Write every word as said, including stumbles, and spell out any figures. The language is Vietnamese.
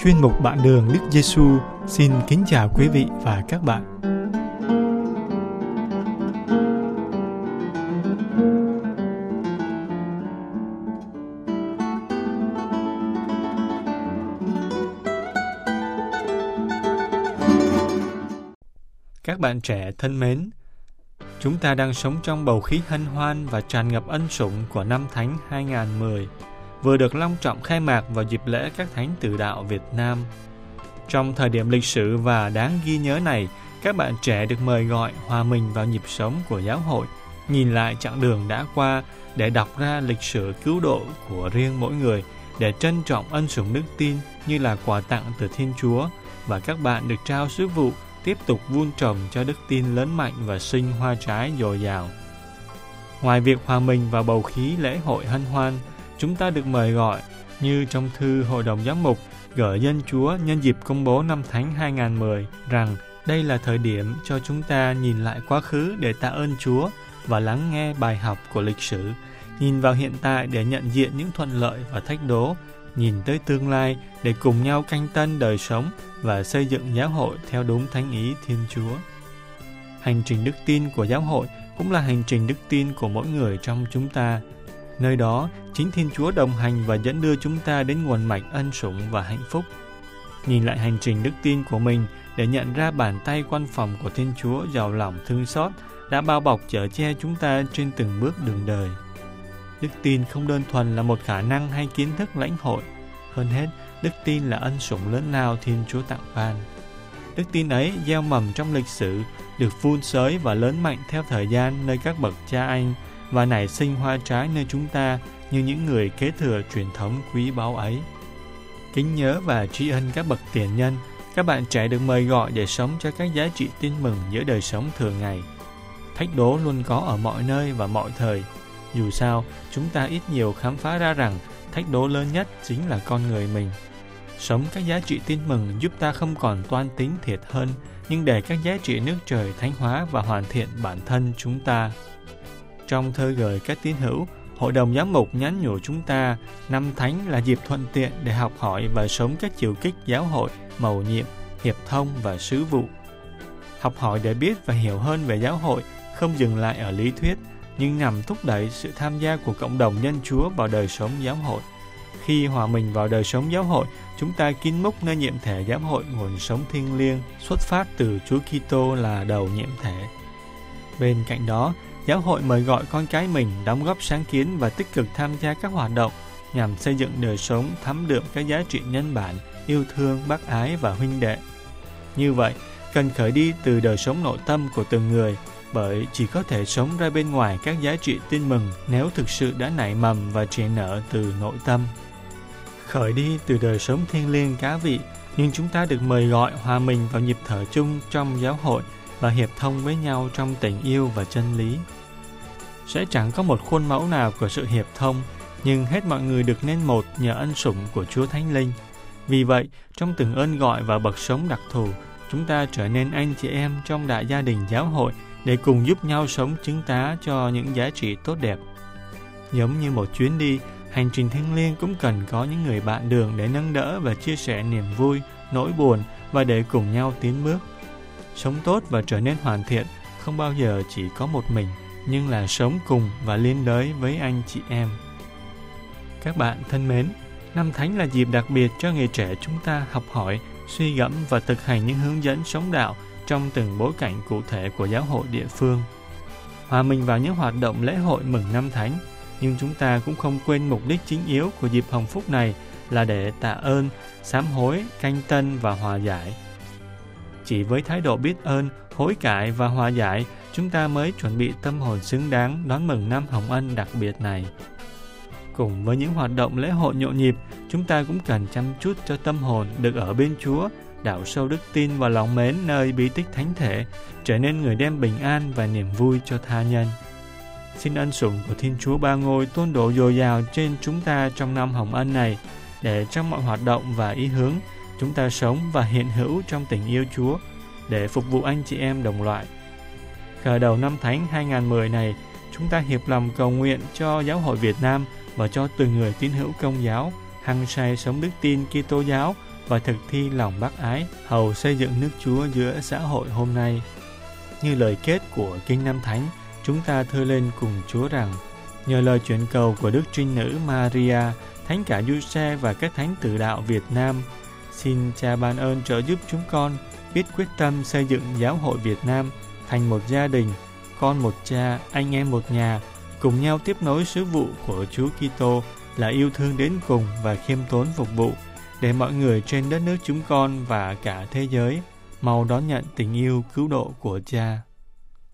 Chuyên mục Bạn Đường Đức Giêsu xin kính chào quý vị và các bạn. Các bạn trẻ thân mến, chúng ta đang sống trong bầu khí hân hoan và tràn ngập ân sủng của năm Thánh hai không một không, vừa được long trọng khai mạc vào dịp lễ các Thánh Tử Đạo Việt Nam. Trong thời điểm lịch sử và đáng ghi nhớ này, các bạn trẻ được mời gọi hòa mình vào nhịp sống của giáo hội, nhìn lại chặng đường đã qua để đọc ra lịch sử cứu độ của riêng mỗi người, để trân trọng ân sủng đức tin như là quà tặng từ Thiên Chúa, và các bạn được trao sứ vụ tiếp tục vun trồng cho đức tin lớn mạnh và sinh hoa trái dồi dào. Ngoài việc hòa mình vào bầu khí lễ hội hân hoan, chúng ta được mời gọi như trong thư Hội đồng Giám mục gửi dân Chúa nhân dịp công bố năm Thánh hai không một không rằng đây là thời điểm cho chúng ta nhìn lại quá khứ để tạ ơn Chúa và lắng nghe bài học của lịch sử, nhìn vào hiện tại để nhận diện những thuận lợi và thách đố, nhìn tới tương lai để cùng nhau canh tân đời sống và xây dựng giáo hội theo đúng thánh ý Thiên Chúa. Hành trình đức tin của giáo hội cũng là hành trình đức tin của mỗi người trong chúng ta. Nơi đó, chính Thiên Chúa đồng hành và dẫn đưa chúng ta đến nguồn mạch ân sủng và hạnh phúc. Nhìn lại hành trình đức tin của mình để nhận ra bàn tay quan phòng của Thiên Chúa giàu lòng thương xót đã bao bọc chở che chúng ta trên từng bước đường đời. Đức tin không đơn thuần là một khả năng hay kiến thức lãnh hội. Hơn hết, đức tin là ân sủng lớn lao Thiên Chúa tặng ban. Đức tin ấy gieo mầm trong lịch sử, được vun sới và lớn mạnh theo thời gian nơi các bậc cha anh, và nảy sinh hoa trái nơi chúng ta như những người kế thừa truyền thống quý báu ấy. Kính nhớ và tri ân các bậc tiền nhân, các bạn trẻ được mời gọi để sống cho các giá trị tin mừng giữa đời sống thường ngày. Thách đố luôn có ở mọi nơi và mọi thời. Dù sao, chúng ta ít nhiều khám phá ra rằng thách đố lớn nhất chính là con người mình. Sống các giá trị tin mừng giúp ta không còn toan tính thiệt hơn, nhưng để các giá trị nước trời thánh hóa và hoàn thiện bản thân chúng ta. Trong thơ gửi các tín hữu, Hội đồng Giám mục nhắn nhủ chúng ta, năm Thánh là dịp thuận tiện để học hỏi và sống các chiều kích giáo hội, mầu nhiệm, hiệp thông và sứ vụ. Học hỏi để biết và hiểu hơn về giáo hội không dừng lại ở lý thuyết, nhưng nhằm thúc đẩy sự tham gia của cộng đồng nhân Chúa vào đời sống giáo hội. Khi hòa mình vào đời sống giáo hội, chúng ta kín múc nơi nhiệm thể giáo hội nguồn sống thiêng liêng xuất phát từ Chúa Kitô là đầu nhiệm thể. Bên cạnh đó, giáo hội mời gọi con cái mình đóng góp sáng kiến và tích cực tham gia các hoạt động nhằm xây dựng đời sống thấm đượm các giá trị nhân bản, yêu thương, bác ái và huynh đệ. Như vậy, cần khởi đi từ đời sống nội tâm của từng người, bởi chỉ có thể sống ra bên ngoài các giá trị tin mừng nếu thực sự đã nảy mầm và trẻ nở từ nội tâm. Khởi đi từ đời sống thiêng liêng cá vị, nhưng chúng ta được mời gọi hòa mình vào nhịp thở chung trong giáo hội và hiệp thông với nhau trong tình yêu và chân lý. Sẽ chẳng có một khuôn mẫu nào của sự hiệp thông, nhưng hết mọi người được nên một nhờ ân sủng của Chúa Thánh Linh. Vì vậy, trong từng ơn gọi và bậc sống đặc thù, chúng ta trở nên anh chị em trong đại gia đình giáo hội để cùng giúp nhau sống chứng tá cho những giá trị tốt đẹp. Giống như một chuyến đi, hành trình thiêng liêng cũng cần có những người bạn đường để nâng đỡ và chia sẻ niềm vui, nỗi buồn và để cùng nhau tiến bước. Sống tốt và trở nên hoàn thiện không bao giờ chỉ có một mình, nhưng là sống cùng và liên đới với anh chị em. Các bạn thân mến, năm Thánh là dịp đặc biệt cho người trẻ chúng ta học hỏi, suy gẫm và thực hành những hướng dẫn sống đạo trong từng bối cảnh cụ thể của giáo hội địa phương. Hòa mình vào những hoạt động lễ hội mừng năm Thánh, nhưng chúng ta cũng không quên mục đích chính yếu của dịp hồng phúc này là để tạ ơn, sám hối, canh tân và hòa giải. Chỉ với thái độ biết ơn, hối cải và hòa giải, chúng ta mới chuẩn bị tâm hồn xứng đáng đón mừng năm Hồng Ân đặc biệt này. Cùng với những hoạt động lễ hội nhộn nhịp, chúng ta cũng cần chăm chút cho tâm hồn được ở bên Chúa, đào sâu đức tin và lòng mến nơi bí tích thánh thể, trở nên người đem bình an và niềm vui cho tha nhân. Xin ân sủng của Thiên Chúa Ba Ngôi tuôn đổ dồi dào trên chúng ta trong năm Hồng Ân này, để trong mọi hoạt động và ý hướng, chúng ta sống và hiện hữu trong tình yêu Chúa, để phục vụ anh chị em đồng loại. Khởi đầu năm Thánh hai không một không này, chúng ta hiệp lòng cầu nguyện cho Giáo hội Việt Nam và cho từng người tín hữu Công giáo hăng say sống đức tin Kitô giáo và thực thi lòng bác ái, hầu xây dựng nước Chúa giữa xã hội hôm nay. Như lời kết của Kinh Năm Thánh, chúng ta thưa lên cùng Chúa rằng: nhờ lời chuyển cầu của Đức Trinh Nữ Maria, Thánh cả Giuse và các thánh tử đạo Việt Nam, xin Cha ban ơn trợ giúp chúng con biết quyết tâm xây dựng giáo hội Việt Nam thành một gia đình, con một cha, anh em một nhà, cùng nhau tiếp nối sứ vụ của Chúa Kitô là yêu thương đến cùng và khiêm tốn phục vụ, để mọi người trên đất nước chúng con và cả thế giới mau đón nhận tình yêu cứu độ của Cha.